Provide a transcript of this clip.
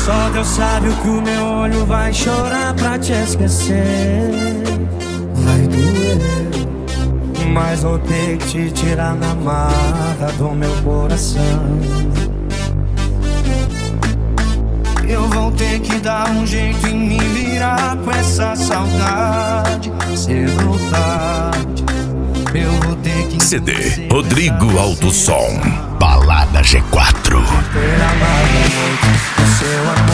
Só Deus sabe o que o meu olho vai chorar pra te esquecer. Vai doer, mas vou ter que te tirar na marra do meu coração. Eu vou ter que dar um jeito em me virar com essa saudade. Cedo ou tarde, eu vou ter que CD Rodrigo Alto Som, Balada G4. ter amado muito o seu amor.